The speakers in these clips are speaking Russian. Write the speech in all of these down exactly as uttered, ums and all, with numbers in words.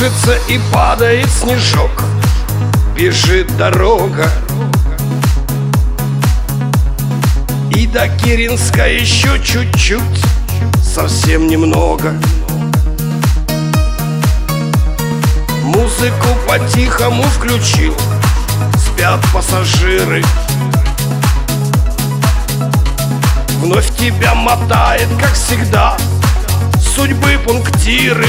кружится и падает снежок, бежит дорога, и до Киренска еще чуть-чуть, совсем немного. Музыку по-тихому включил, спят пассажиры. Вновь тебя мотает, как всегда, судьбы пунктиры.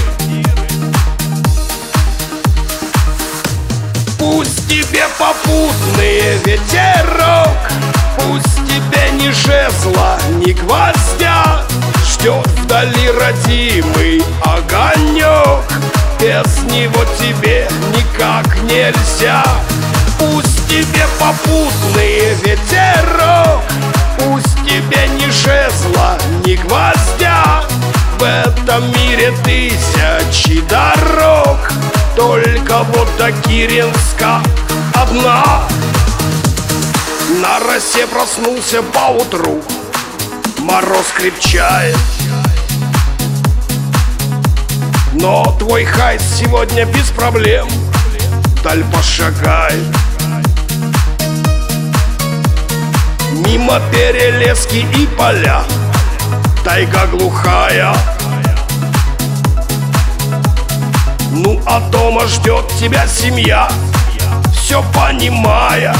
Пусть тебе попутный ветерок, пусть тебе ни жезла, ни гвоздя, ждет вдали родимый огонек, без него тебе никак нельзя. Пусть тебе попутный ветерок, пусть тебе ни жезла, ни гвоздя, в этом мире тысячи дорог, только вот до Киренска одна. На росе проснулся поутру, мороз крепчает, но твой хайт сегодня без проблем вдаль пошагает. Мимо перелески и поля, тайга глухая. Ну а дома ждет тебя семья, все понимая.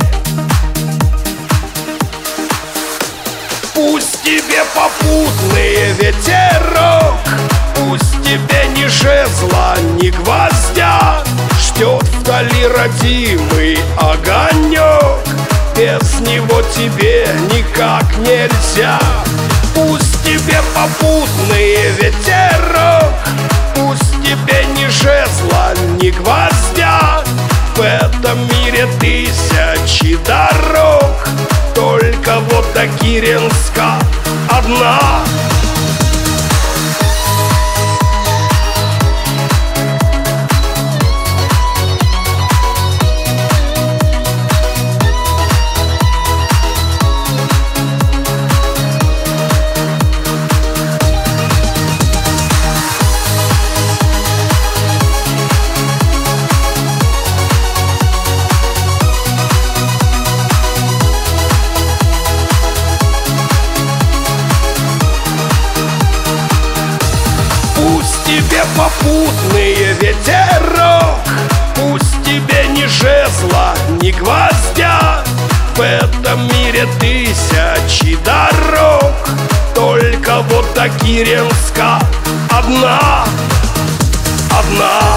Пусть тебе попутный ветерок, пусть тебе ни жезла, ни гвоздя, ждет вдали родимый огонек, без него тебе никак нельзя. Пусть тебе попутный ветерок, пусть тебе ни жезла, ни гвоздя, в этом мире тысячи дорог, только вот до Киренска одна. Пусть тебе попутный ветерок, пусть тебе ни жезла, ни гвоздя, в этом мире тысячи дорог, только вот до Киренска одна, одна.